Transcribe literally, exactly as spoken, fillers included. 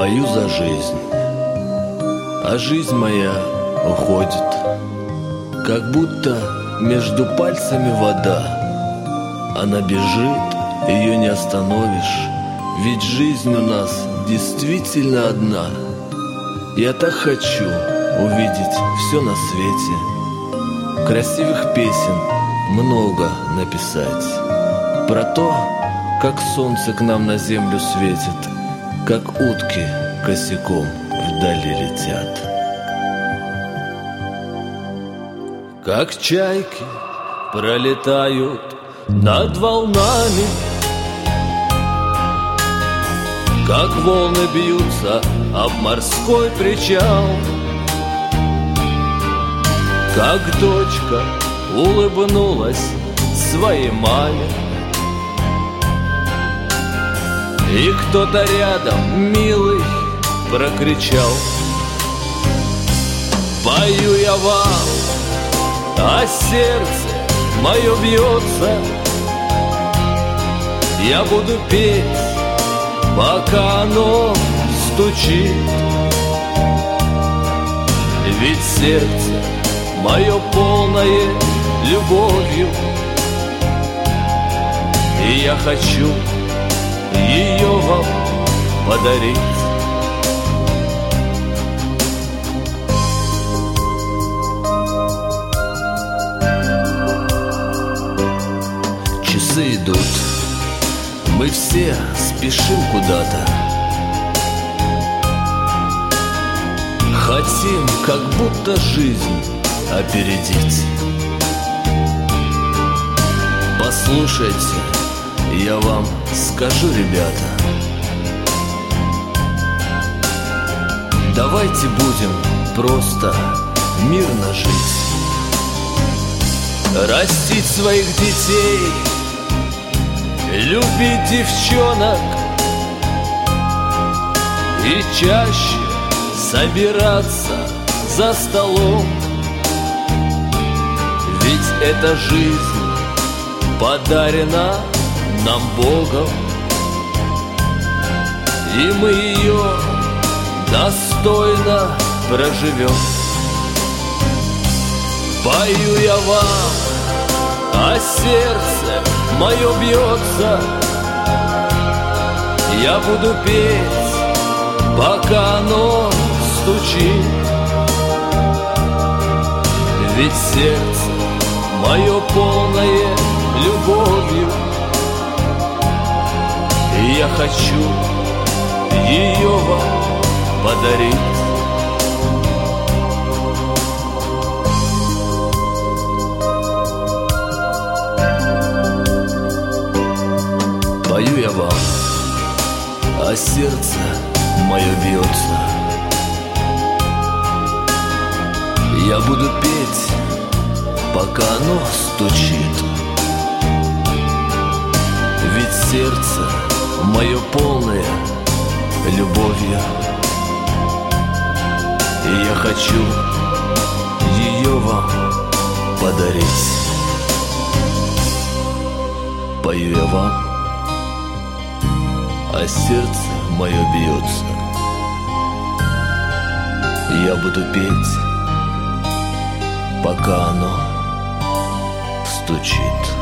Пою за жизнь, а жизнь моя уходит, как будто между пальцами вода. Она бежит, ее не остановишь, ведь жизнь у нас действительно одна. Я так хочу увидеть все на свете, красивых песен много написать, про то, как солнце к нам на землю светит, как утки косяком вдали летят. Как чайки пролетают над волнами, как волны бьются об морской причал, как дочка улыбнулась своей маме, и кто-то рядом, милый, прокричал: пою я вам, а сердце мое бьется. Я буду петь, пока оно стучит, ведь сердце мое полное любовью, и я хочу ее вам подарить. Часы идут, мы все спешим куда-то, хотим как будто жизнь опередить. Послушайте, я вам скажу, ребята, давайте будем просто мирно жить, растить своих детей, любить девчонок и чаще собираться за столом. Ведь эта жизнь подарена нам Богом, и мы ее достойно проживем. Пою я вам, а сердце мое бьется. Я буду петь, пока оно стучит, ведь сердце мое полное любовью, и я хочу ее вам подарить. Пою я вам, а сердце мое бьется. Я буду петь, пока оно стучит, ведь сердце мое полное любовью, и я хочу ее вам подарить. Пою я вам, а сердце мое бьется. Я буду петь, пока оно стучит.